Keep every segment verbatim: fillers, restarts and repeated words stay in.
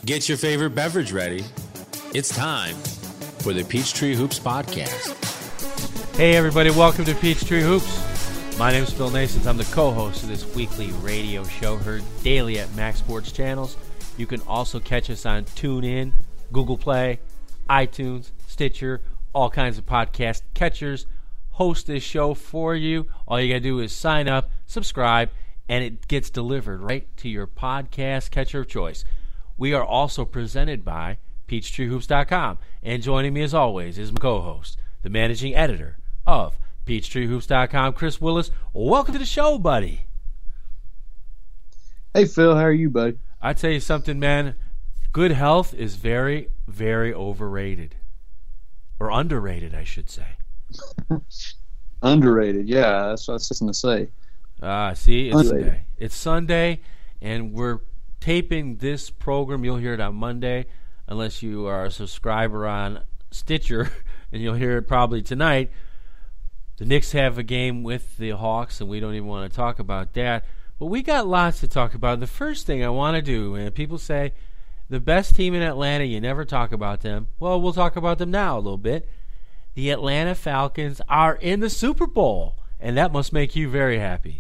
Get your favorite beverage ready. It's time for the Peachtree Hoops Podcast. Hey everybody, welcome to Peachtree Hoops. My name is Phil Nasons. I'm the co-host of this weekly radio show heard daily at Max Sports Channels. You can also catch us on TuneIn, Google Play, iTunes, Stitcher, all kinds of podcast catchers. Host this show for you. All you got to do is sign up, subscribe, and it gets delivered right to your podcast catcher of choice. We are also presented by Peachtree Hoops dot com. And joining me as always is my co-host, the managing editor of Peachtree Hoops dot com, Chris Willis. Welcome to the show, buddy. Hey, Phil. How are you, buddy? I tell you something, man. Good health is very, very overrated. Or underrated, I should say. Underrated, yeah. That's what I was just going to say. Ah, see, it's Underrated. Sunday. It's Sunday, and we're taping this program. You'll hear it on Monday, unless you are a subscriber on Stitcher, and you'll hear it probably tonight. The Knicks have a game with the Hawks, and we don't even want to talk about that. But we got lots to talk about. The first thing I want to do, and people say, the best team in Atlanta, you never talk about them. Well, we'll talk about them now a little bit. The Atlanta Falcons are in the Super Bowl, and that must make you very happy.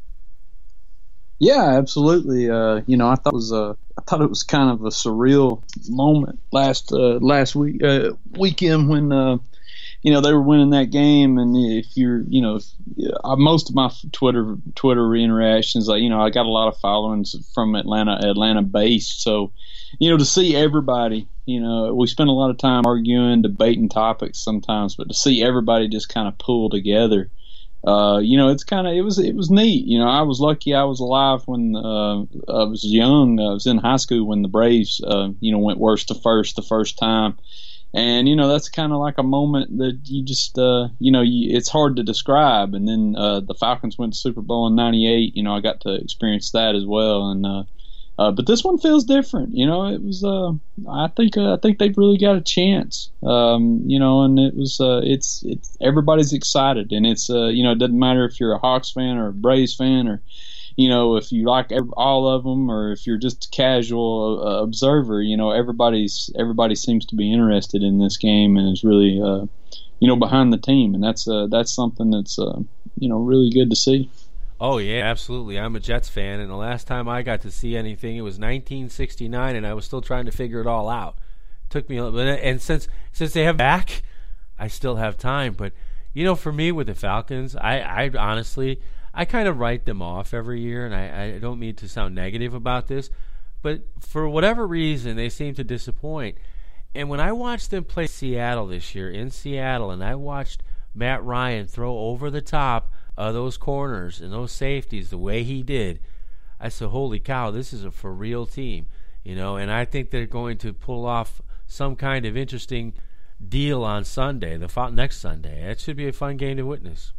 Yeah, absolutely. Uh, you know, I thought it was a, I thought it was kind of a surreal moment last uh, last week uh, weekend when uh, you know they were winning that game. And if you're, you know, if, uh, most of my Twitter Twitter interactions, like, you know, I got a lot of followings from Atlanta, Atlanta based. So, you know, to see everybody, you know, we spend a lot of time arguing, debating topics sometimes, but to see everybody just kind of pull together. Uh, you know, it's kind of it was it was neat. You know, I was lucky I was alive when uh, I was young. I was in high school when the Braves, uh, you know, went worst to first the first time, and you know that's kind of like a moment that you just uh, you know you, it's hard to describe. And then uh, the Falcons went to Super Bowl in ninety-eight. You know, I got to experience that as well, and uh, uh, but this one feels different. You know, it was uh, I think uh, I think they've really got a chance. Um, you know, and it was uh, it's it's everybody's excited, and it's uh, you know it doesn't matter if you're a Hawks fan or a Braves fan, or you know if you like every, all of them, or if you're just a casual uh, observer. You know, everybody's everybody seems to be interested in this game and is really uh, you know behind the team, and that's uh, that's something that's uh, you know really good to see. Oh, yeah, absolutely. I'm a Jets fan, and the last time I got to see anything, it was nineteen sixty-nine, and I was still trying to figure it all out. It took me a little bit, and since since they have back, I still have time. But, you know, for me with the Falcons, I, I honestly, I kind of write them off every year, and I, I don't mean to sound negative about this, but for whatever reason, they seem to disappoint. And when I watched them play Seattle this year, in Seattle, and I watched Matt Ryan throw over the top Uh, those corners and those safeties the way he did, I said, holy cow, this is a for real team, you know, and I think they're going to pull off some kind of interesting deal on Sunday, the fo- next Sunday. It should be a fun game to witness.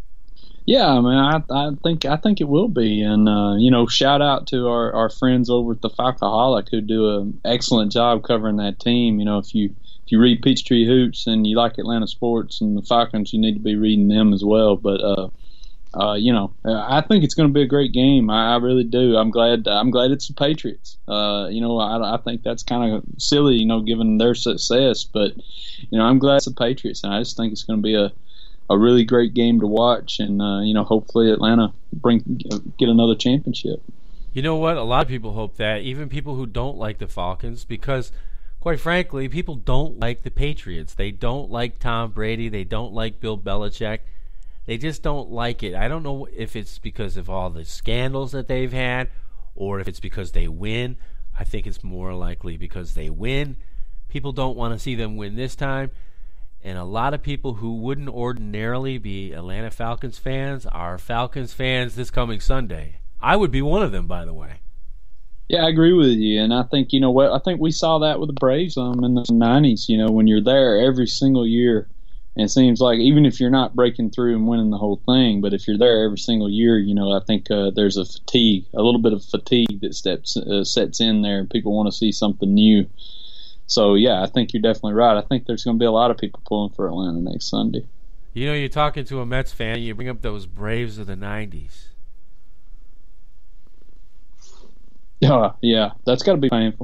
Yeah, I mean, I, I think I think it will be, and uh, you know, shout out to our, our friends over at the Falcoholic who do an excellent job covering that team. You know, if you if you read Peachtree Hoops and you like Atlanta sports and the Falcons, you need to be reading them as well. But uh, uh, you know, I think it's going to be a great game. I, I really do. I'm glad. I'm glad it's the Patriots. Uh, you know, I, I think that's kind of silly, you know, given their success. But you know, I'm glad it's the Patriots, and I just think it's going to be a a really great game to watch, and uh, you know, hopefully Atlanta bring get another championship. You know what? A lot of people hope that, even people who don't like the Falcons, because quite frankly, people don't like the Patriots. They don't like Tom Brady. They don't like Bill Belichick. They just don't like it. I don't know if it's because of all the scandals that they've had, or if it's because they win. I think it's more likely because they win. People don't want to see them win this time. And a lot of people who wouldn't ordinarily be Atlanta Falcons fans are Falcons fans this coming Sunday. I would be one of them, by the way. Yeah, I agree with you, and I think you know what I think we saw that with the Braves um, in the nineties. You know, when you're there every single year, and it seems like even if you're not breaking through and winning the whole thing, but if you're there every single year, you know, I think uh, there's a fatigue, a little bit of fatigue that steps uh, sets in there, and people want to see something new. So, yeah, I think you're definitely right. I think there's going to be a lot of people pulling for Atlanta next Sunday. You know, you're talking to a Mets fan, you bring up those Braves of the nineties. Yeah, yeah, that's got to be painful.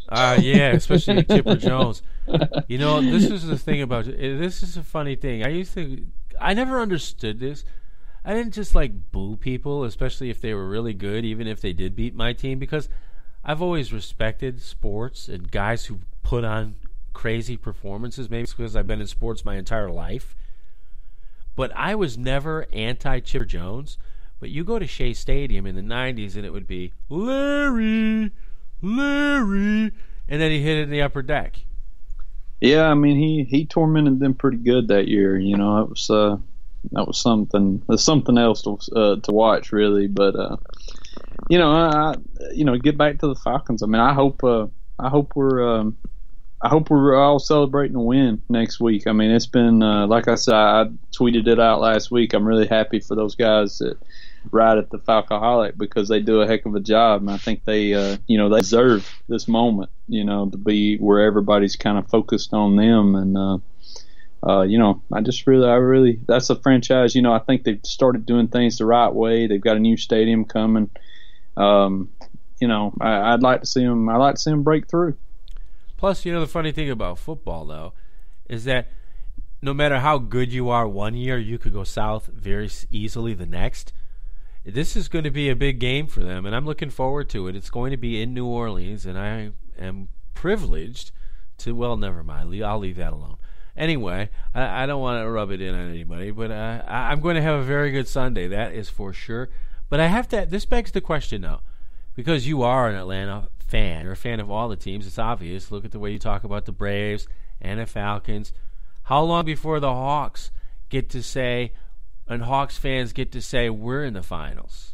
Uh, yeah, especially Chipper Jones. You know, this is the thing about this is a funny thing. I used to, I never understood this. I didn't just like boo people, especially if they were really good, even if they did beat my team, because I've always respected sports and guys who put on crazy performances. Maybe it's because I've been in sports my entire life. But I was never anti-Chipper Jones. But you go to Shea Stadium in the nineties and it would be, Larry, Larry, and then he hit it in the upper deck. Yeah, I mean, he, he tormented them pretty good that year. You know, it was uh, that was something uh, something else to uh, to watch, really. But uh, you know, I, you know, get back to the Falcons. I mean, I hope uh, I hope we're um, I hope we're all celebrating a win next week. I mean, it's been uh, like I said, I tweeted it out last week. I'm really happy for those guys that ride at the Falcoholic because they do a heck of a job, and I think they, uh, you know, they deserve this moment, you know, to be where everybody's kind of focused on them. And uh, uh, you know, I just really, I really, that's a franchise. You know, I think they've started doing things the right way. They've got a new stadium coming. Um, you know, I, I'd like to see them. I'd like to see them break through. Plus, you know, the funny thing about football, though, is that no matter how good you are one year, you could go south very easily the next. This is going to be a big game for them, and I'm looking forward to it. It's going to be in New Orleans, and I am privileged to, well, never mind. I'll leave that alone. Anyway, I, I don't want to rub it in on anybody, but uh, I, I'm going to have a very good Sunday. That is for sure. But I have to, this begs the question, though, because you are an Atlanta fan. You're a fan of all the teams. It's obvious. Look at the way you talk about the Braves and the Falcons. How long before the Hawks get to say, and Hawks fans get to say, we're in the finals?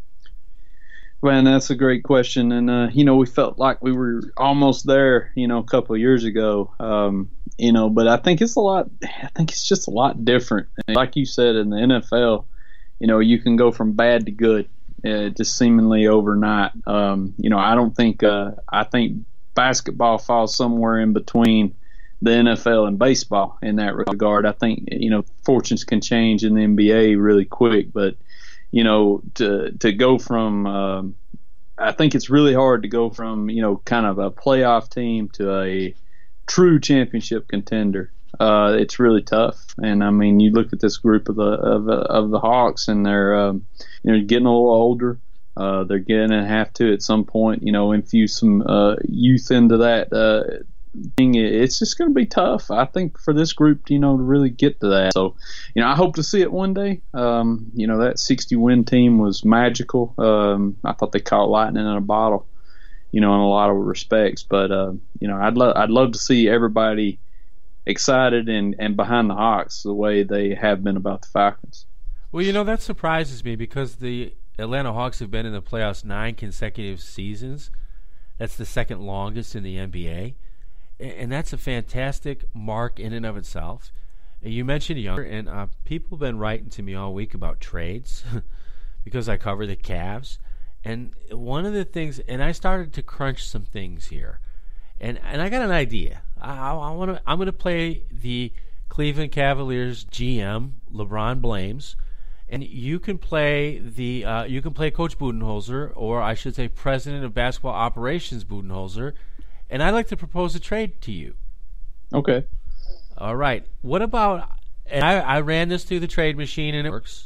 Man, that's a great question. And, uh, you know, we felt like we were almost there, you know, a couple of years ago, um, you know, but I think it's a lot, I think it's just a lot different. And like you said, in the N F L, you know, you can go from bad to good. Uh, just seemingly overnight. Um, you know, I don't think uh, I think basketball falls somewhere in between the N F L and baseball in that regard. I think, you know, fortunes can change in the N B A really quick, but you know, to to go from um, I think it's really hard to go from, you know, kind of a playoff team to a true championship contender. Uh, it's really tough, and I mean, you look at this group of the of, of the Hawks, and they're um, you know, getting a little older. Uh, they're going to have to at some point, you know, infuse some uh, youth into that uh, thing. It's just going to be tough, I think, for this group, you know, to really get to that. So, you know, I hope to see it one day. Um, you know, that sixty win team was magical. Um, I thought they caught lightning in a bottle, you know, in a lot of respects. But uh, you know, I'd love I'd love to see everybody excited and, and behind the Hawks the way they have been about the Falcons. Well, you know, that surprises me because the Atlanta Hawks have been in the playoffs nine consecutive seasons. That's the second longest in the N B A. And that's a fantastic mark in and of itself. You mentioned Younger, and uh, people have been writing to me all week about trades because I cover the Cavs. And one of the things, and I started to crunch some things here. And and I got an idea. I, I want to. I'm going to play the Cleveland Cavaliers G M, LeBron Blames, and you can play the. Uh, you can play Coach Budenholzer, or I should say, President of Basketball Operations Budenholzer. And I'd like to propose a trade to you. Okay. All right. What about? And I, I ran this through the trade machine, and it works.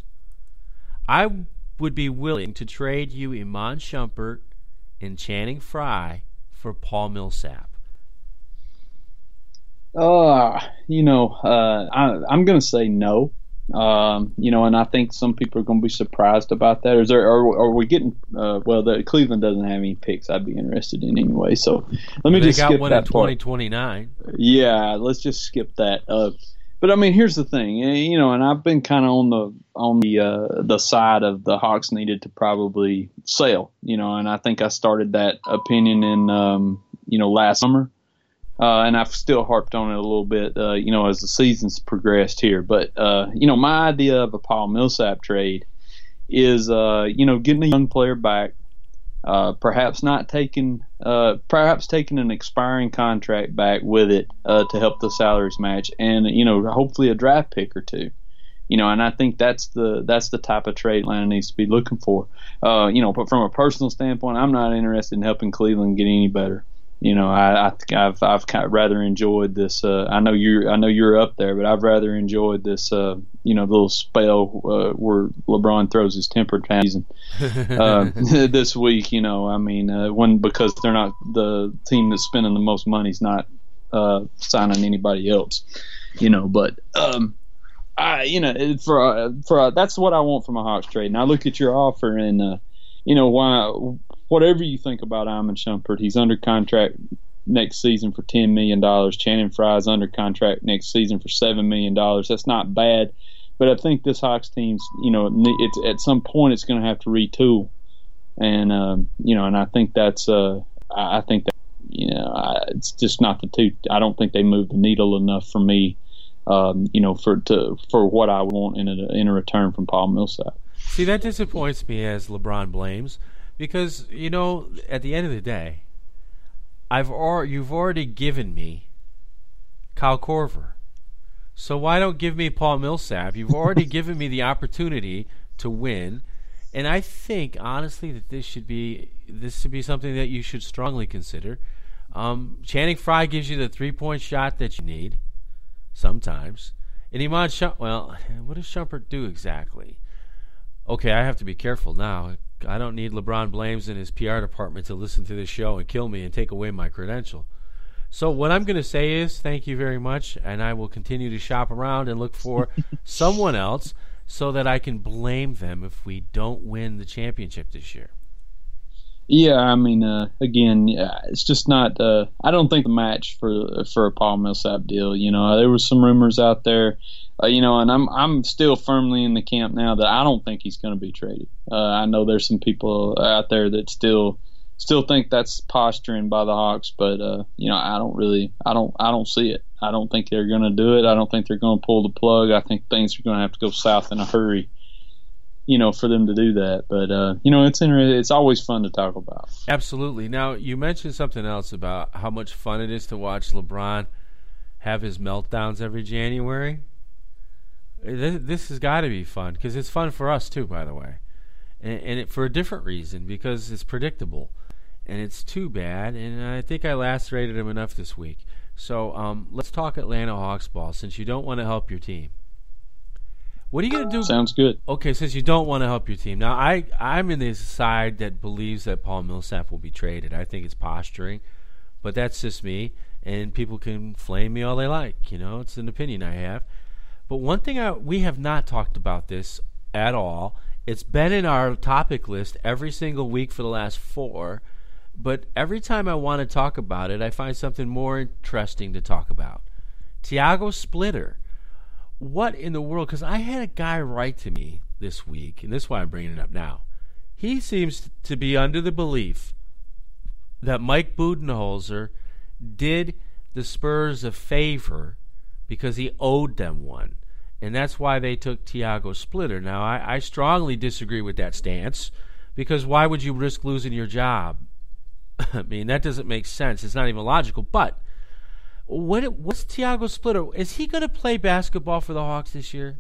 I would be willing to trade you Iman Shumpert and Channing Frye for Paul Millsap. Uh, you know, uh, I, I'm going to say no. Um, you know, and I think some people are going to be surprised about that. Is there? Are, are we getting? Uh, well, the Cleveland doesn't have any picks I'd be interested in anyway. So let me they just got skip one that in twenty twenty-nine. Yeah, let's just skip that. Uh, but I mean, here's the thing. You know, and I've been kind of on the on the uh, the side of the Hawks needed to probably sell. You know, and I think I started that opinion in um, you know last summer. Uh, and I've still harped on it a little bit, uh, you know, as the season's progressed here. But, uh, you know, my idea of a Paul Millsap trade is, uh, you know, getting a young player back, uh, perhaps not taking, uh, perhaps taking an expiring contract back with it uh, to help the salaries match, and, you know, hopefully a draft pick or two. You know, and I think that's the that's the type of trade Atlanta needs to be looking for. Uh, you know, but from a personal standpoint, I'm not interested in helping Cleveland get any better. You know, I, I think I've I've kind of rather enjoyed this. Uh, I know you're I know you're up there, but I've rather enjoyed this. Uh, you know, little spell uh, where LeBron throws his temper tantrums uh, this week. You know, I mean, uh, when because they're not the team that's spending the most money is not uh, signing anybody else. You know, but um, I you know for uh, for uh, that's what I want from a Hawks trade. And I look at your offer and uh, you know why. Whatever you think about Iman Shumpert, he's under contract next season for ten million dollars. Channing Frye's under contract next season for seven million dollars. That's not bad, but I think this Hawks team's, you know, it's at some point it's going to have to retool, and um, you know, and I think that's, uh, I think that, you know, I, it's just not the two. I don't think they move the needle enough for me, um, you know, for to for what I want in a in a return from Paul Millsap. See, that disappoints me as LeBron blames. Because, you know, at the end of the day, I've or, you've already given me Kyle Korver. So why don't give me Paul Millsap? You've already given me the opportunity to win. And I think, honestly, that this should be this should be something that you should strongly consider. Um, Channing Frye gives you the three-point shot that you need sometimes. And Iman Shumpert, well, what does Shumpert do exactly? Okay, I have to be careful now. I don't need LeBron Blames and his P R department to listen to this show and kill me and take away my credential. So what I'm going to say is thank you very much, and I will continue to shop around and look for someone else so that I can blame them if we don't win the championship this year. Yeah, I mean, uh, again, it's just not. Uh, I don't think the match for for a Paul Millsap deal. You know, there were some rumors out there. Uh, you know, and I'm I'm still firmly in the camp now that I don't think he's going to be traded. Uh, I know there's some people out there that still still think that's posturing by the Hawks, but uh, you know, I don't really, I don't, I don't see it. I don't think they're going to do it. I don't think they're going to pull the plug. I think things are going to have to go south in a hurry, you know, for them to do that. But uh, you know, it's inter- it's always fun to talk about. Absolutely. Now, you mentioned something else about how much fun it is to watch LeBron have his meltdowns every January. This has got to be fun because it's fun for us too, by the way, and, and it, for a different reason, because it's predictable, and it's too bad. And I think I lacerated him enough this week. So um, let's talk Atlanta Hawks ball. Since you don't want to help your team, what are you going to do? Sounds good. Okay, since you don't want to help your team, now I I'm in the side that believes that Paul Millsap will be traded. I think it's posturing, but that's just me, and people can flame me all they like. You know, it's an opinion I have. But one thing I, we have not talked about this at all. It's been in our topic list every single week for the last four. But every time I want to talk about it, I find something more interesting to talk about. Tiago Splitter. What in the world? Because I had a guy write to me this week, and this is why I'm bringing it up now. He seems to be under the belief that Mike Budenholzer did the Spurs a favor because he owed them one. And that's why they took Tiago Splitter. Now, I, I strongly disagree with that stance, because why would you risk losing your job? I mean, that doesn't make sense. It's not even logical. But what what's Tiago Splitter? Is he going to play basketball for the Hawks this year?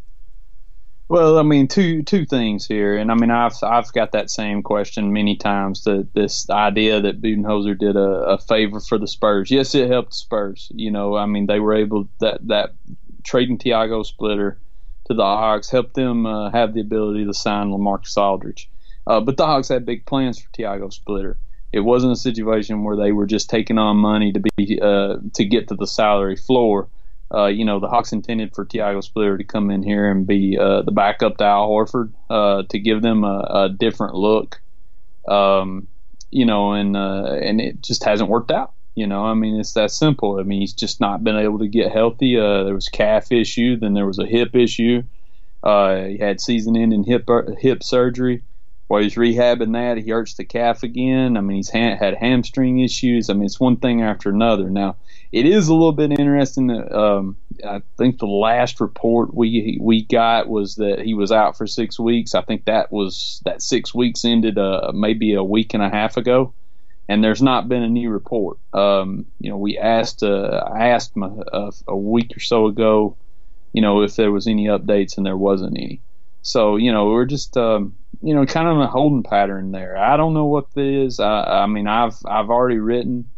Well, I mean, two two things here, and I mean, I've I've got that same question many times. That this idea that Budenholzer did a, a favor for the Spurs. Yes, it helped the Spurs. You know, I mean, they were able that that trading Tiago Splitter to the Hawks helped them uh, have the ability to sign LaMarcus Aldridge. Uh, but the Hawks had big plans for Tiago Splitter. It wasn't a situation where they were just taking on money to be uh, to get to the salary floor. Uh, you know, the Hawks intended for Tiago Splitter to come in here and be uh, the backup to Al Horford, uh, to give them a, a different look. Um, you know, and uh, and it just hasn't worked out. You know, I mean, it's that simple. I mean, he's just not been able to get healthy. Uh, there was calf issue, then there was a hip issue. Uh, he had season-ending hip hip surgery. While he's rehabbing that, he hurts the calf again. I mean, he's ha- had hamstring issues. I mean, it's one thing after another. Now, it is a little bit interesting that um, I think the last report we we got was that he was out for six weeks. I think that was that six weeks ended uh, maybe a week and a half ago, and there's not been a new report. Um, you know, we asked uh, I asked him a, a week or so ago, you know, if there was any updates, and there wasn't any. So, you know, we're just, um, you know, kind of a holding pattern there. I don't know what this is. I, I mean, I've I've already written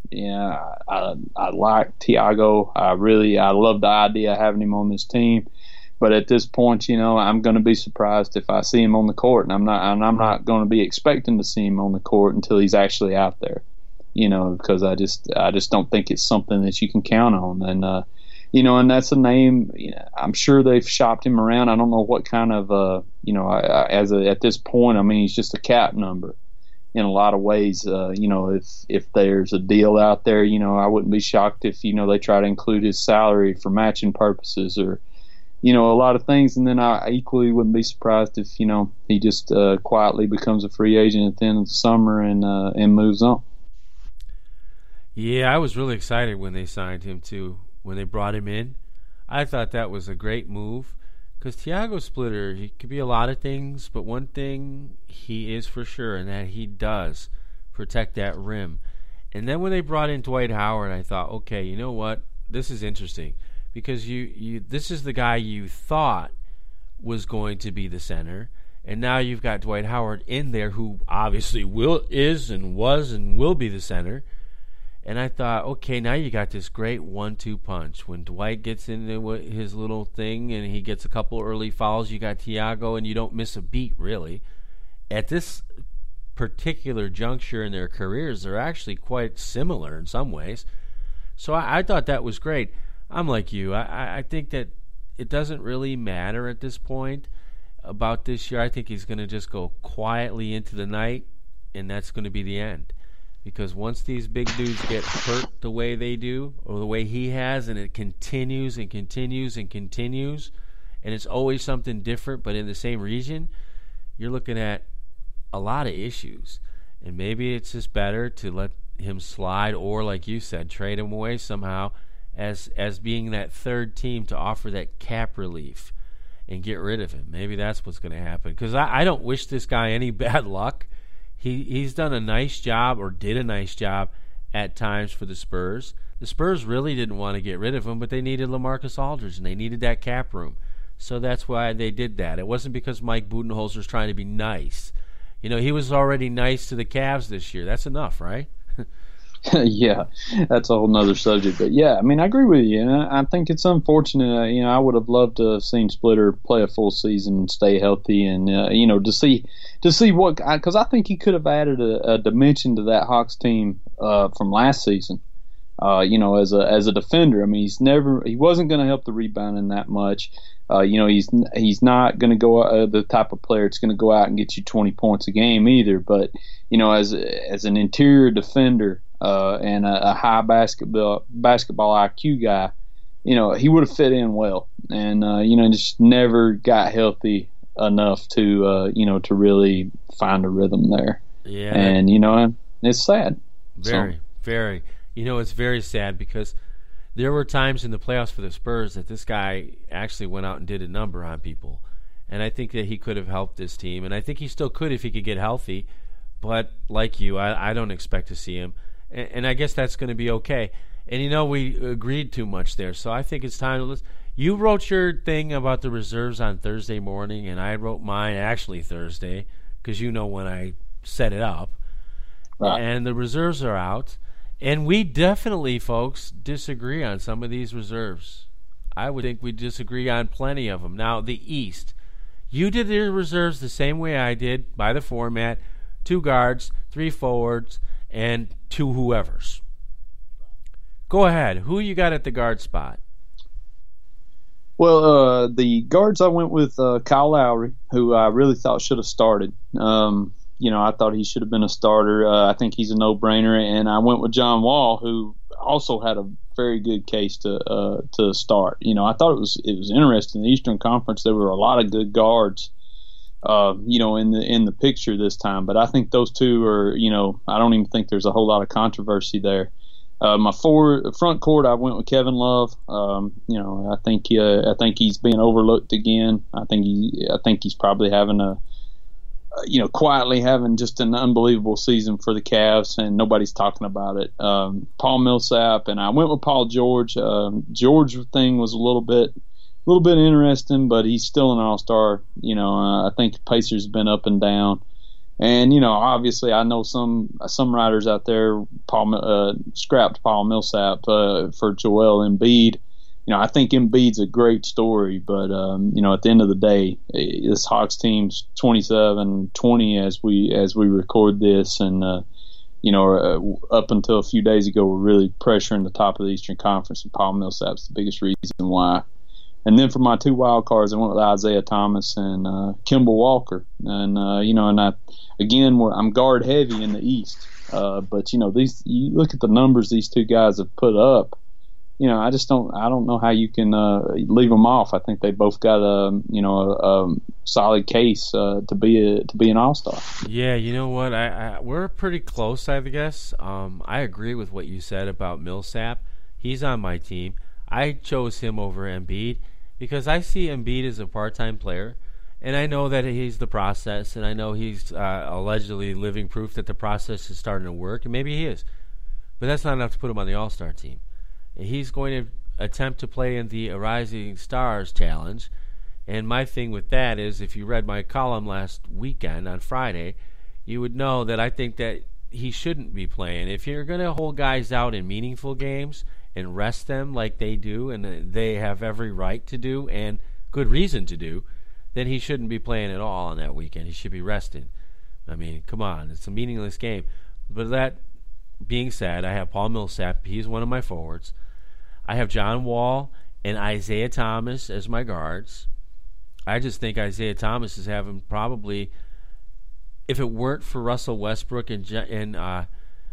Yeah, I, I like Thiago. I really, I love the idea of having him on this team. But at this point, you know, I'm going to be surprised if I see him on the court, and I'm not, and I'm not going to be expecting to see him on the court until he's actually out there. You know, because I just, I just don't think it's something that you can count on. And uh, you know, and that's a name. You know, I'm sure they've shopped him around. I don't know what kind of, uh, you know, I, I, as a, at this point, I mean, he's just a cap number in a lot of ways. Uh, you know, if if there's a deal out there, you know, I wouldn't be shocked if, you know, they try to include his salary for matching purposes or, you know, a lot of things. And then I equally wouldn't be surprised if, you know, he just uh, quietly becomes a free agent at the end of the summer and uh, and moves on. Yeah, I was really excited when they signed him too. When they brought him in, I thought that was a great move because Thiago Splitter, he could be a lot of things, but one thing he is for sure, and that he does protect that rim. And then when they brought in Dwight Howard, I thought, okay, you know what? This is interesting because you, you this is the guy you thought was going to be the center, and now you've got Dwight Howard in there who obviously will is and was and will be the center. And I thought, okay, now you got this great one two punch. When Dwight gets into his little thing and he gets a couple early fouls, you got Thiago, and you don't miss a beat, really. At this particular juncture in their careers, they're actually quite similar in some ways. So I, I thought that was great. I'm like you. I, I think that it doesn't really matter at this point about this year. I think he's going to just go quietly into the night, and that's going to be the end. Because once these big dudes get hurt the way they do, or the way he has, and it continues and continues and continues, and it's always something different but in the same region, you're looking at a lot of issues. And maybe it's just better to let him slide, or like you said, trade him away somehow as as being that third team to offer that cap relief and get rid of him. Maybe that's what's going to happen. Because I, I don't wish this guy any bad luck. He he's done a nice job, or did a nice job at times for the Spurs. The Spurs really didn't want to get rid of him, but they needed LaMarcus Aldridge, and they needed that cap room. So that's why they did that. It wasn't because Mike Budenholzer was trying to be nice. You know, he was already nice to the Cavs this year. That's enough, right? Yeah, that's a whole nother subject. But yeah, I mean, I agree with you. And I, I think it's unfortunate. Uh, you know, I would have loved to have seen Splitter play a full season and stay healthy, and uh, you know, to see to see what, because I, I think he could have added a, a dimension to that Hawks team uh, from last season. Uh, you know, as a as a defender, I mean, he's never he wasn't going to help the rebounding that much. Uh, you know, he's he's not going to go uh, the type of player that's going to go out and get you twenty points a game either. But you know, as as an interior defender uh, and a, a high basketball basketball I Q guy, you know, he would have fit in well. And uh, you know, just never got healthy enough to uh, you know to really find a rhythm there. Yeah, and you know, it's sad. Very, so. very. You know, it's very sad because there were times in the playoffs for the Spurs that this guy actually went out and did a number on people. And I think that he could have helped this team. And I think he still could if he could get healthy. But like you, I, I don't expect to see him. And, and I guess that's going to be okay. And, you know, we agreed too much there. So I think it's time to listen. You wrote your thing about the reserves on Thursday morning, and I wrote mine actually Thursday because you know when I set it up. Right. And the reserves are out. And we definitely, folks, disagree on some of these reserves. I would think we disagree on plenty of them. Now, the East. You did your reserves the same way I did by the format. Two guards, three forwards, and two whoever's. Go ahead. Who you got at the guard spot? Well, uh, the guards I went with uh, Kyle Lowry, who I really thought should have started. Um You know, I thought he should have been a starter. Uh, I think he's a no-brainer. And I went with John Wall, who also had a very good case to uh, to start. You know, I thought it was it was interesting. In the Eastern Conference, there were a lot of good guards, uh, you know, in the in the picture this time. But I think those two are, you know, I don't even think there's a whole lot of controversy there. Uh, my forward, front court, I went with Kevin Love. Um, you know, I think uh, I think he's being overlooked again. I think he I think he's probably having a you know, quietly having just an unbelievable season for the Cavs, and nobody's talking about it. Um, Paul Millsap, and I went with Paul George. Um, George thing was a little bit, a little bit interesting, but he's still an all-star. You know, uh, I think Pacers have been up and down, And, you know, obviously I know some some writers out there Paul, uh, scrapped Paul Millsap uh, for Joel Embiid. You know, I think Embiid's a great story, but, um, you know, at the end of the day, this Hawks team's twenty-seven twenty as we as we record this. And, uh, you know, uh, up until a few days ago, we're really pressuring the top of the Eastern Conference, and Paul Millsap's the biggest reason why. And then for my two wild cards, I went with Isaiah Thomas and uh, Kemba Walker. And, uh, you know, and I, again, we're, I'm guard heavy in the East. Uh, but, you know, these you look at the numbers these two guys have put up. You know, I just don't I don't know how you can uh, leave them off. I think they both got a, you know, a, a solid case uh, to be a, to be an all-star. Yeah, you know what? I, I we're pretty close, I guess. Um, I agree with what you said about Millsap. He's on my team. I chose him over Embiid because I see Embiid as a part-time player, and I know that he's the process, and I know he's uh, allegedly living proof that the process is starting to work, and maybe he is. But that's not enough to put him on the All-Star team. He's going to attempt to play in the Rising Stars Challenge, and my thing with that is, if you read my column last weekend on Friday, you would know that I think that he shouldn't be playing. If you're going to hold guys out in meaningful games and rest them like they do, and they have every right to do and good reason to do, then he shouldn't be playing at all on that weekend. He should be rested. I mean, come on, it's a meaningless game. But that being said, I have Paul Millsap. He's one of my forwards. I have John Wall and Isaiah Thomas as my guards. I just think Isaiah Thomas is having probably, if it weren't for Russell Westbrook and, and uh,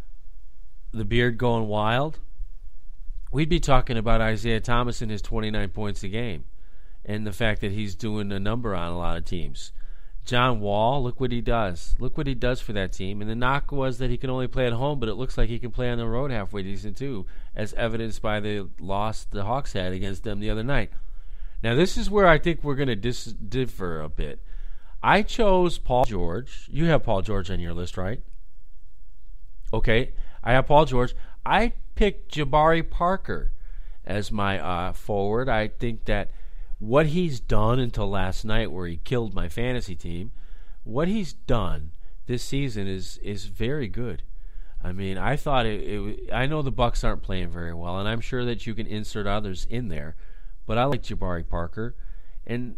the beard going wild, we'd be talking about Isaiah Thomas and his twenty-nine points a game and the fact that he's doing a number on a lot of teams. John Wall, look what he does. Look what he does for that team. And the knock was that he can only play at home, but it looks like he can play on the road halfway decent too, as evidenced by the loss the Hawks had against them the other night. Now, this is where I think we're going to dis- differ a bit. I chose Paul George. You have Paul George on your list, right? Okay, I have Paul George. I picked Jabari Parker as my uh, forward. I think that what he's done until last night, where he killed my fantasy team, what he's done this season is is very good. I mean, I thought it, it. I know the Bucks aren't playing very well, and I'm sure that you can insert others in there, but I like Jabari Parker, and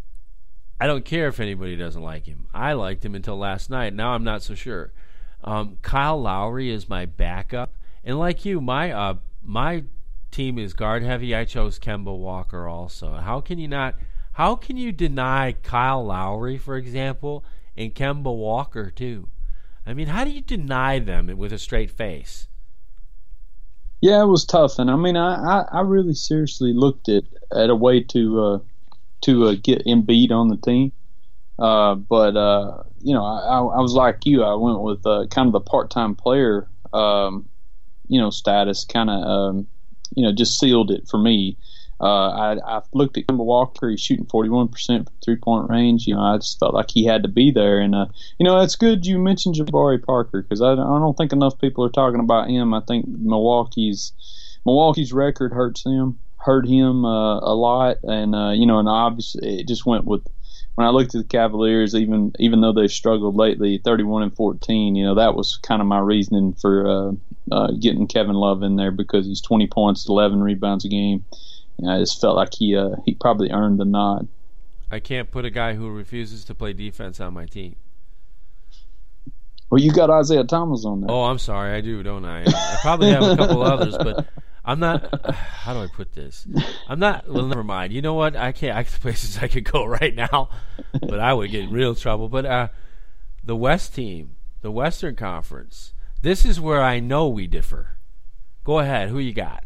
I don't care if anybody doesn't like him. I liked him until last night. Now I'm not so sure. Um, Kyle Lowry is my backup, and like you, my uh, my. team is guard heavy. I chose Kemba Walker also. How can you not how can you deny Kyle Lowry, for example, and Kemba Walker too? I mean, how do you deny them with a straight face? Yeah, it was tough, and I mean, I, I, I really seriously looked at at a way to uh, to uh, get Embiid on the team, uh, but uh, you know, I, I was like you. I went with uh, kind of the part-time player, um, you know, status, kind of. Um, you know, just sealed it for me. Uh, I, I looked at Kemba Walker. He's shooting forty-one percent from three-point range. You know, I just felt like he had to be there. And, uh, you know, that's good you mentioned Jabari Parker because I, I don't think enough people are talking about him. I think Milwaukee's Milwaukee's record hurts him, hurt him uh, a lot. And, uh, you know, and obviously it just went with – when I looked at the Cavaliers, even even though they've struggled lately, thirty-one and fourteen, you know, that was kind of my reasoning for uh, uh, getting Kevin Love in there because he's twenty points, eleven rebounds a game. And I just felt like he uh, he probably earned the nod. I can't put a guy who refuses to play defense on my team. Well, you got Isaiah Thomas on there. Oh, I'm sorry, I do, don't I? I probably have a couple others, but I'm not. How do I put this? I'm not. Well, never mind. You know what? I can't. I places I could go right now, but I would get in real trouble. But uh, the West team, the Western Conference. This is where I know we differ. Go ahead. Who you got?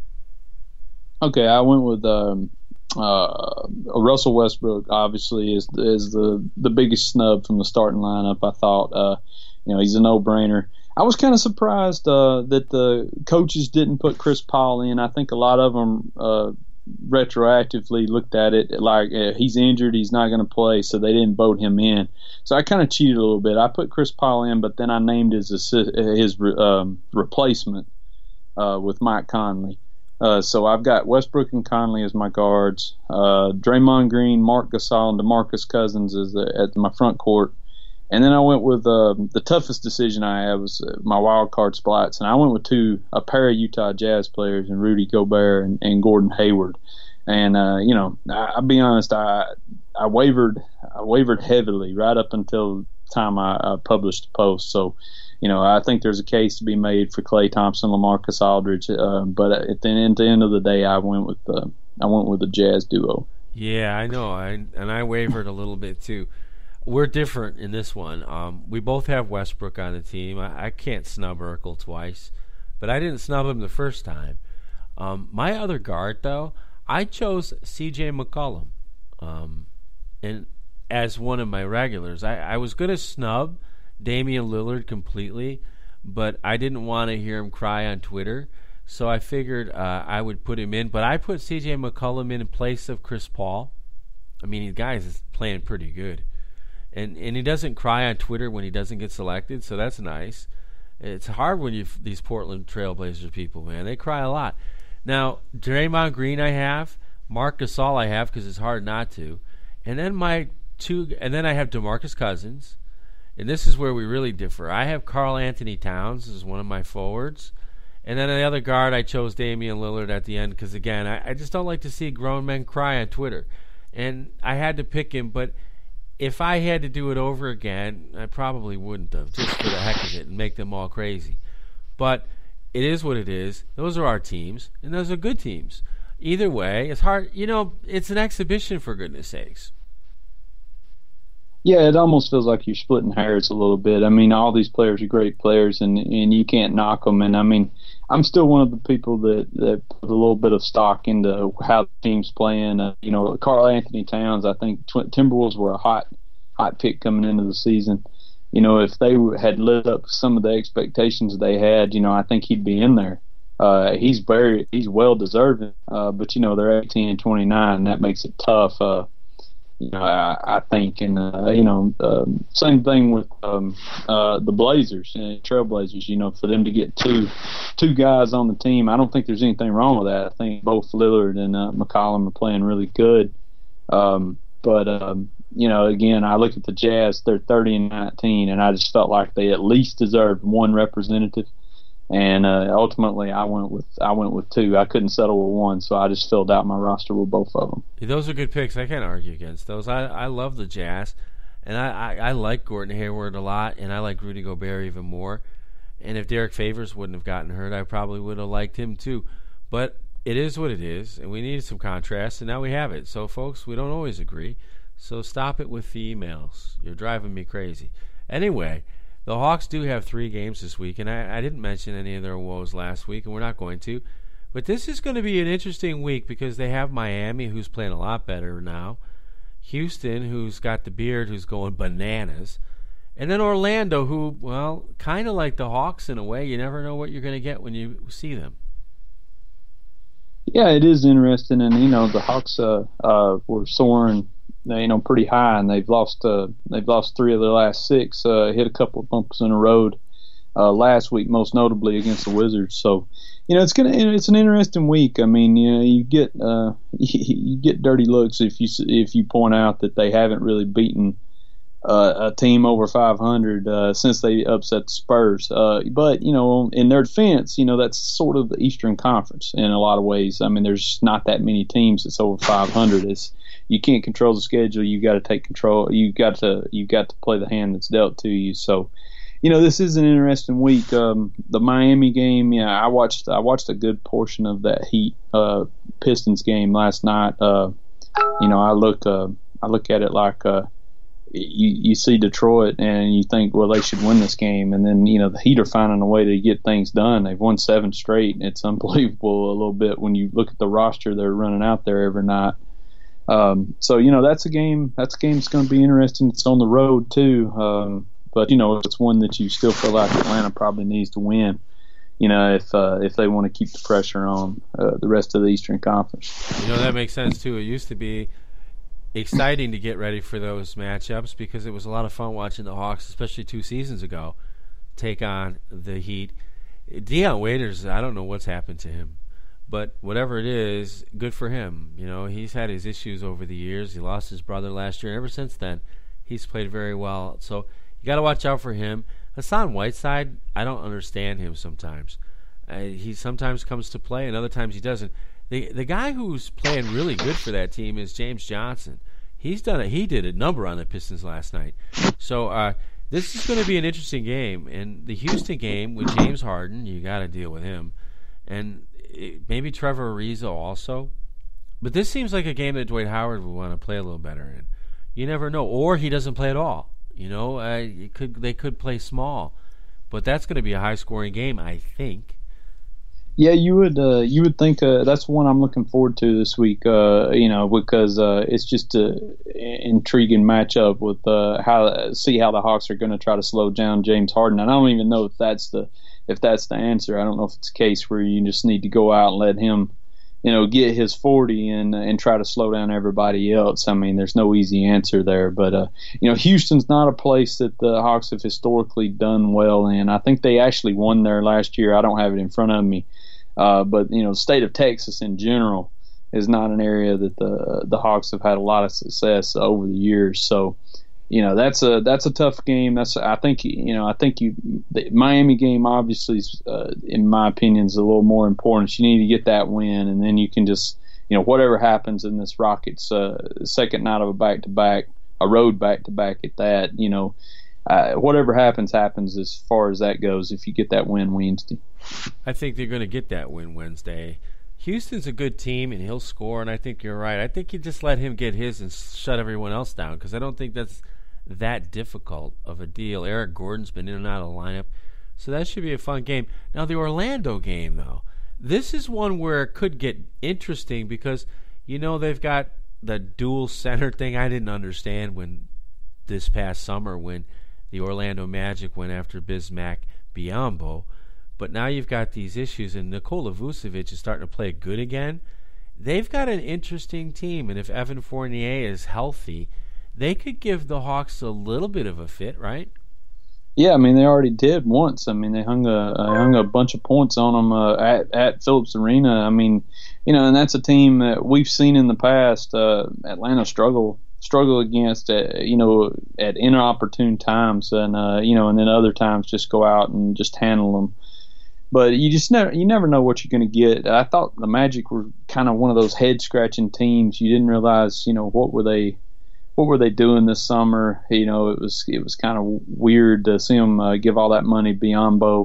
Okay, I went with um, uh, Russell Westbrook. Obviously, is is the the biggest snub from the starting lineup. I thought, uh, you know, he's a no-brainer. I was kind of surprised uh, that the coaches didn't put Chris Paul in. I think a lot of them uh, retroactively looked at it like uh, he's injured, he's not going to play, so they didn't vote him in. So I kind of cheated a little bit. I put Chris Paul in, but then I named his assist, his um, replacement uh, with Mike Conley. Uh, so I've got Westbrook and Conley as my guards, uh, Draymond Green, Marc Gasol, and DeMarcus Cousins as the, at my front court. And then I went with uh, the toughest decision I had was uh, my wild card spots, and I went with two a pair of Utah Jazz players, and Rudy Gobert and, and Gordon Hayward. And uh, you know, I, I'll be honest, I I wavered I wavered heavily right up until the time I, I published the post. So, you know, I think there's a case to be made for Klay Thompson, LaMarcus Aldridge, uh, but at the, at the end of the day, I went with the I went with the Jazz duo. Yeah, I know, I, and I wavered a little bit too. We're different in this one. Um, we both have Westbrook on the team. I, I can't snub Urkel twice, but I didn't snub him the first time. Um, my other guard, though, I chose C J McCollum um, and as one of my regulars. I, I was going to snub Damian Lillard completely, but I didn't want to hear him cry on Twitter, so I figured uh, I would put him in. But I put C J McCollum in place of Chris Paul. I mean, the guy is playing pretty good. And and he doesn't cry on Twitter when he doesn't get selected, so that's nice. It's hard when you these Portland Trailblazers people, man. They cry a lot. Now, Draymond Green I have, Marc Gasol I have because it's hard not to. And then my two and then I have DeMarcus Cousins. And this is where we really differ. I have Karl Anthony Towns as one of my forwards. And then the other guard I chose Damian Lillard at the end because, again, I, I just don't like to see grown men cry on Twitter. And I had to pick him, but if I had to do it over again, I probably wouldn't have, just for the heck of it, and make them all crazy. But it is what it is. Those are our teams, and those are good teams. Either way, it's hard. You know, it's an exhibition, for goodness sakes. Yeah, it almost feels like you're splitting hairs a little bit. I mean, all these players are great players, and, and you can't knock them. And, I mean, I'm still one of the people that, that put a little bit of stock into how the team's playing. Uh, you know, Karl Anthony Towns, I think Tw- Timberwolves were a hot hot pick coming into the season. You know, if they had lived up to some of the expectations they had, you know, I think he'd be in there. Uh, he's very, he's well deserving, uh, but, you know, they're eighteen and twenty-nine, and that makes it tough. Uh, You know, I, I think, and uh, you know, um, same thing with um, uh, the Blazers, uh, Trailblazers. You know, for them to get two two guys on the team, I don't think there's anything wrong with that. I think both Lillard and uh, McCollum are playing really good. Um, but um, you know, again, I look at the Jazz; they're thirty and nineteen, and I just felt like they at least deserved one representative. And uh, ultimately, I went with I went with two. I couldn't settle with one, so I just filled out my roster with both of them. Those are good picks. I can't argue against those. I, I love the Jazz, and I, I, I like Gordon Hayward a lot, and I like Rudy Gobert even more. And if Derek Favors wouldn't have gotten hurt, I probably would have liked him too. But it is what it is, and we needed some contrast, and now we have it. So, folks, we don't always agree. So stop it with the emails. You're driving me crazy. Anyway, the Hawks do have three games this week, and I, I didn't mention any of their woes last week, and we're not going to. But this is going to be an interesting week because they have Miami, who's playing a lot better now, Houston, who's got the beard, who's going bananas, and then Orlando, who, well, kind of like the Hawks in a way. You never know what you're going to get when you see them. Yeah, it is interesting, and, you know, the Hawks uh, uh, were soaring, you know, pretty high, and they've lost uh, they've lost three of their last six. Uh, hit a couple of bumps in the road uh, last week, most notably against the Wizards. So, you know, it's gonna it's an interesting week. I mean, you know, you get uh, you get dirty looks if you if you point out that they haven't really beaten uh, a team over five hundred uh, since they upset the Spurs. Uh, but you know, in their defense, you know, that's sort of the Eastern Conference in a lot of ways. I mean, there's not that many teams that's over five hundred. It's You can't control the schedule. You got to take control. You got to you got to play the hand that's dealt to you. So, you know, this is an interesting week. Um, the Miami game, yeah, I watched I watched a good portion of that Heat uh, Pistons game last night. Uh, you know, I look uh, I look at it like uh, you you see Detroit and you think, well, they should win this game, and then you know the Heat are finding a way to get things done. They've won seven straight. It's unbelievable a little bit when you look at the roster they're running out there every night. Um, so you know that's a game. That's a game that's going to be interesting. It's on the road too, um, but you know it's one that you still feel like Atlanta probably needs to win. You know if uh, if they want to keep the pressure on uh, the rest of the Eastern Conference. You know that makes sense too. It used to be exciting to get ready for those matchups because it was a lot of fun watching the Hawks, especially two seasons ago, take on the Heat. Deion Waiters, I don't know what's happened to him. But whatever it is, good for him. You know, he's had his issues over the years. He lost his brother last year, and ever since then, he's played very well. So you got to watch out for him. Hassan Whiteside, I don't understand him sometimes. Uh, he sometimes comes to play, and other times he doesn't. The the guy who's playing really good for that team is James Johnson. He's done a, he did a number on the Pistons last night. So uh, this is going to be an interesting game. And the Houston game with James Harden, you got to deal with him, and it, maybe Trevor Ariza also. But this seems like a game that Dwight Howard would want to play a little better in. You never know, or he doesn't play at all. You know, uh, it could they could play small, but that's going to be a high-scoring game, I think. Yeah, you would uh, you would think uh, that's one I'm looking forward to this week. Uh, you know, because uh, it's just an intriguing matchup with uh, how see how the Hawks are going to try to slow down James Harden. And I don't even know if that's the if that's the answer. I don't know if it's a case where you just need to go out and let him, you know, get his forty and and try to slow down everybody else. I mean, there's no easy answer there. But, uh, you know, Houston's not a place that the Hawks have historically done well in. I think they actually won there last year. I don't have it in front of me. Uh, but, you know, the state of Texas in general is not an area that the the Hawks have had a lot of success over the years. So, you know, that's a that's a tough game. That's I think you know I think you the Miami game obviously, is, uh, in my opinion, is a little more important. You need to get that win, and then you can just you know whatever happens in this Rockets uh, second night of a back to back, a road back to back at that. You know, uh, whatever happens happens as far as that goes. If you get that win Wednesday, I think they're going to get that win Wednesday. Houston's a good team, and he'll score, and I think you're right. I think you just let him get his and shut everyone else down, because I don't think that's that difficult of a deal. Eric Gordon's been in and out of the lineup, so that should be a fun game. Now, the Orlando game, though, this is one where it could get interesting because, you know, they've got the dual center thing. I didn't understand when this past summer when the Orlando Magic went after Bismack Biyombo. But now you've got these issues, and Nikola Vucevic is starting to play good again. They've got an interesting team, and if Evan Fournier is healthy, they could give the Hawks a little bit of a fit, right? Yeah, I mean, they already did once. I mean, they hung a uh, hung a bunch of points on them uh, at, at Phillips Arena. I mean, you know, and that's a team that we've seen in the past. Uh, Atlanta struggle struggle against, uh, you know, at inopportune times, and uh, you know, and then other times just go out and just handle them. But you just never you never know what you're going to get. I thought the Magic were kind of one of those head scratching teams. You didn't realize, you know, what were they. What were they doing this summer? You know, it was it was kind of weird to see them uh, give all that money Biyombo,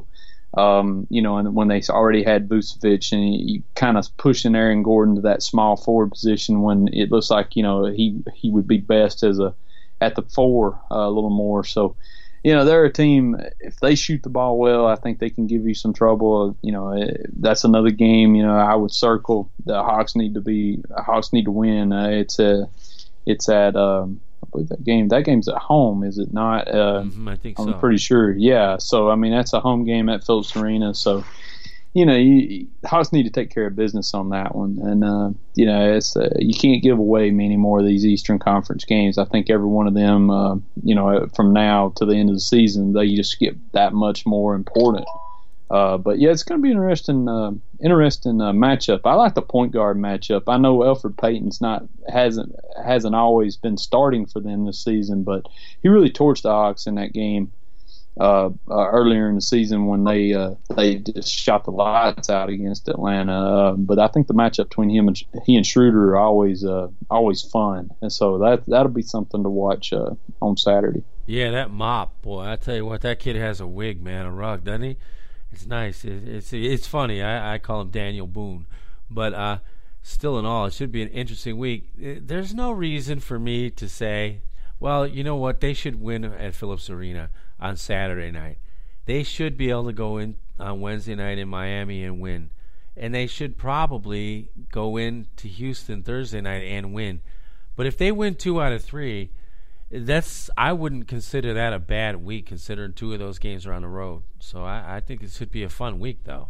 um, you know, and when they already had Vucevic, and you kind of pushing Aaron Gordon to that small forward position when it looks like, you know, he he would be best as a at the four uh, a little more. So, you know, they're a team. If they shoot the ball well, I think they can give you some trouble. You know, that's another game. You know, I would circle the Hawks need to be Hawks need to win. Uh, it's a It's at, um, I believe that game. That game's at home, is it not? Uh, mm-hmm, I think I'm so. pretty sure. Yeah. So I mean, that's a home game at Phillips Arena. So, you know, you, Hawks need to take care of business on that one. And uh, you know, it's uh, you can't give away many more of these Eastern Conference games. I think every one of them, uh, you know, from now to the end of the season, they just get that much more important. Uh, but yeah, it's going to be an interesting, uh, interesting uh, matchup. I like the point guard matchup. I know Elfrid Payton's not hasn't hasn't always been starting for them this season, but he really torched the Hawks in that game uh, uh, earlier in the season when they uh, they just shot the lights out against Atlanta. Uh, but I think the matchup between him and he and Schroeder are always uh, always fun, and so that that'll be something to watch uh, on Saturday. Yeah, that mop, boy! I tell you what, that kid has a wig, man, a rug, doesn't he? It's nice. It, it's it's funny. I, I call him Daniel Boone, but uh, still in all, it should be an interesting week. There's no reason for me to say, well, you know what? They should win at Phillips Arena on Saturday night. They should be able to go in on Wednesday night in Miami and win, and they should probably go in to Houston Thursday night and win. But if they win two out of three, that's I wouldn't consider that a bad week, considering two of those games are on the road. So I, I think it should be a fun week, though.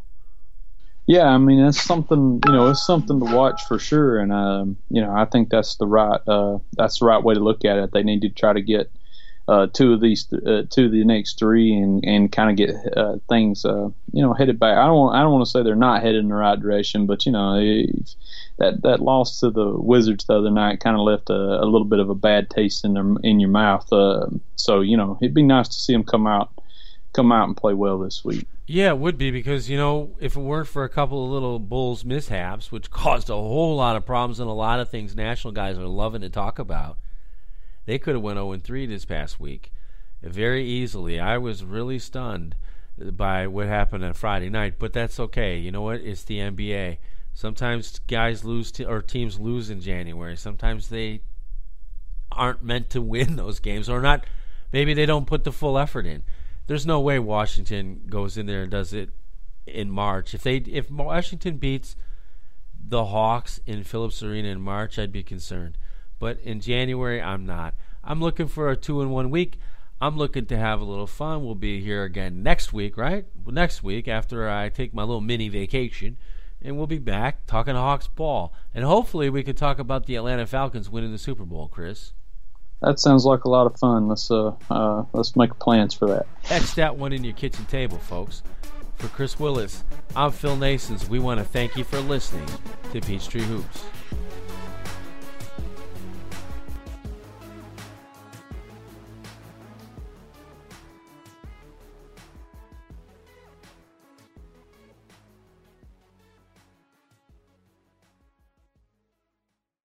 Yeah, I mean, that's something, you know, it's something to watch for sure, and um, you know, I think that's the right uh, that's the right way to look at it. They need to try to get uh, two of these uh, two of the next three, and, and kind of get uh, things uh, you know headed back. I don't want, I don't want to say they're not headed in the right direction, but you know, if that that loss to the Wizards the other night kind of left a, a little bit of a bad taste in their in your mouth. Uh, so you know, it'd be nice to see them come out come out and play well this week. Yeah, it would be, because you know, if it weren't for a couple of little Bulls mishaps, which caused a whole lot of problems and a lot of things national guys are loving to talk about, they could have went oh and three this past week very easily. I was really stunned by what happened on Friday night, but that's okay. You know what? It's the N B A. Sometimes guys lose to, or teams lose in January. Sometimes they aren't meant to win those games, or not. Maybe they don't put the full effort in. There's no way Washington goes in there and does it in March. If they, if Washington beats the Hawks in Phillips Arena in March, I'd be concerned. But in January, I'm not. I'm looking for a two and one week. I'm looking to have a little fun. We'll be here again next week, right? Next week after I take my little mini vacation. And we'll be back talking Hawks ball. And hopefully we can talk about the Atlanta Falcons winning the Super Bowl, Chris. That sounds like a lot of fun. Let's uh, uh let's make plans for that. Etch that one in your kitchen table, folks. For Chris Willis, I'm Phil Nasons. We want to thank you for listening to Peachtree Hoops.